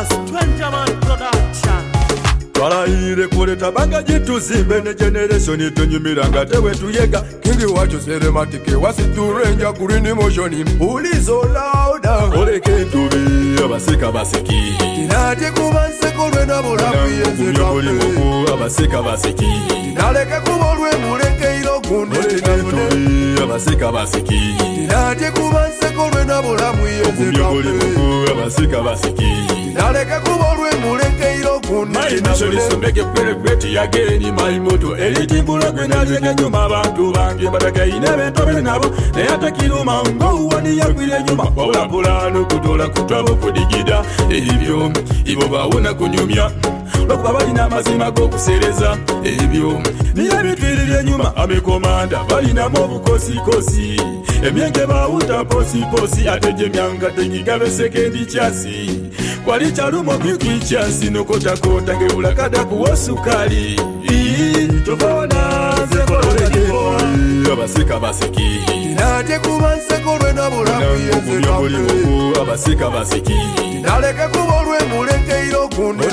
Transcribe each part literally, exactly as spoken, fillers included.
a Stranger Man production. Twalaire kuleta banga jituzimbe ne generation tunyumira nga tewe tuyega kingi wacho serematike wasiturenja green motion ulizo lauda oleke tubi abaseka baseki tinate kubanse kolwe na bolamu yeze kape abaseka baseki tinaleke kubolwe muleke ilo kunde tubi abaseka baseki tinate kubanse kolwe na bolamu yeze kape abaseka baseki tinaleke kubolwe muleke ilo kunde Sombeke peregreti yageni maimoto elitimbula gwenazenge nyuma abantu bange bataka inebento benabo ne atakiruma ngo wani yakwire nyuma wabulapulano kutola kutwabo kudigida ebyo ibo bawona kunyumya lokuba balina amazima g'okusereza ebyo niyo bitwirira nyuma amekomanda balinamu obukosikosi emyenge bawuta posiposi ateje myanga tengigabe sekendi kyasi kwali chalumo kikichasi nokota kota ngebula kada kuwa sukali tofona zekolole kipo abasika basiki nate kubanse kolwe na bulamu yeze kape abasika basiki naleke kubolwe muleke ilo kunde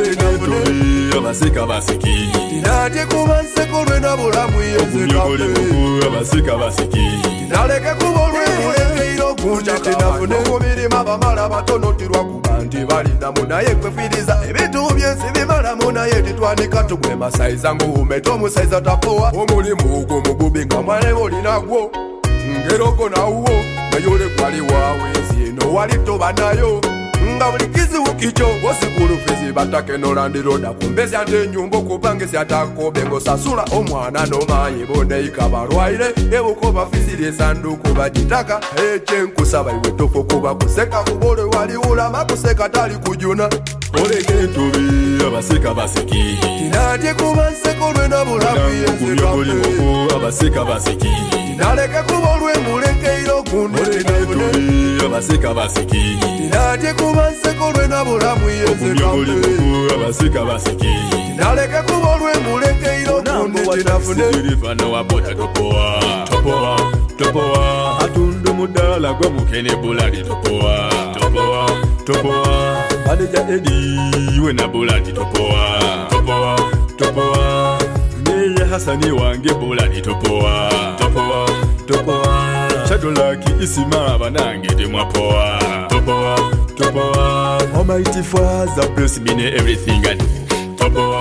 nabune abasika basiki nate kubanse kolwe na bulamu yeze kape abasika basiki naleke kubolwe muleke ilo kunde nabune kubirima bamala batono tirwa kubanti balina munaye kwefiriza ebitu byensi bimala munaye titwanika tugwe masaiza nguumeto omusaiza tapowa omulimu ogwo mugubi nga mwane bolinagwo ngeroko nawwo nayole kwali waawe ensi eno wali toba nayo nga buli kizibu kicho wosikulu fizi batake nolandiroda kumbesya nte enyumba okubange syatakobe ngosasula omwana nomaye boneika balwaire ebukoba fiziri esanduku bagitaka ekyenkusaba iwe tofo kuba kuseka kubole waliwulama kuseka tali kujuna oleke ntubi abaseka baseki tinatye kuba nsekolwe na bulamu yezekape abaseka baseki tinaleke kuba olwe muleke ilo kunde nabune abaseka baseki tinatye kuba nsekolwe na bulamu yezekape abaseka baseki tinaleke kuba olwe muleke ilo kunde tinafune sirifana wabota topowa topowa topowa atundu mudala gwe mukene bulali topowa topowa topowa Maneja Edi wena bulati topowa topowa topowa Neye Hasani wange bulati topowa topowa topowa Shadolaki isima banange demwapowa topowa topowa Almighty Father bless me in everything I do topowa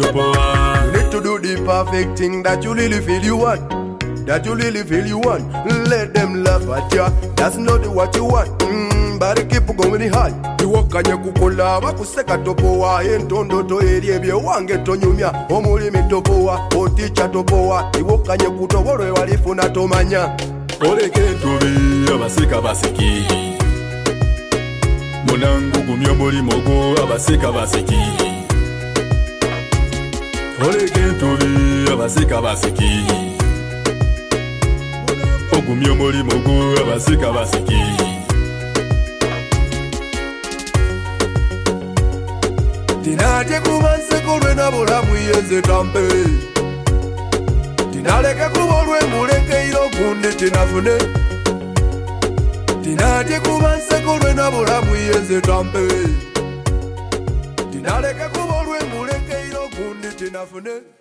topowa You need to do the perfect thing that you really feel you want That you really feel you want Let them laugh at ya That's not what you want mm, But keep going hard Iwokanye kukola bakuseka topowa entondo to eri ebyo wange tonyumya omulimi topowa oticha topowa iwokanye kutobolwe walifuna tomanya oleke ntubi abaseka baseki munangu gumyo mulimo gwo abaseka baseki oleke ntubi abaseka baseki ogumyo mulimo gwo abaseka baseki Tinatye kuba nsekolwe na bulamu yeze tampe Tinaleke kubolwe muleke ilo kunde tinafune Tinatye kuba nsekolwe na bulamu yeze tampe Tinaleke kubolwe muleke ilo kunde tinafune